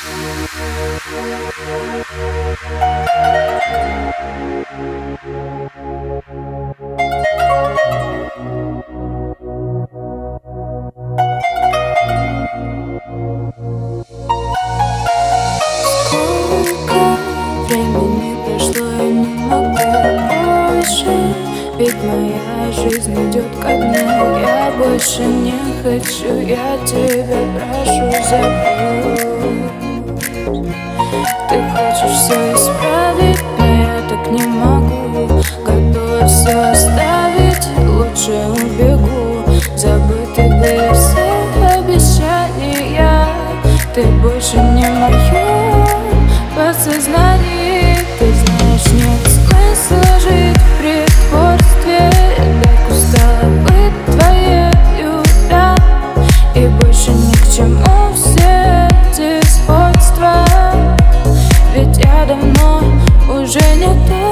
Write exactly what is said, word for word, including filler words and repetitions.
Времени прошло, я не могу больше, ведь моя жизнь идет ко дну. Я больше не хочу, я тебя прошу, забудь. Ты хочешь все исправить, но я так не могу. Готова все оставить, лучше убегу. Забыты были все обещания, ты больше не моя. Подсознание, ты знаешь, нет смысла жить в притворстве. Я так устала быть твоею, да, и больше ни к чему все эти сходства. Ведь я давно уже не та.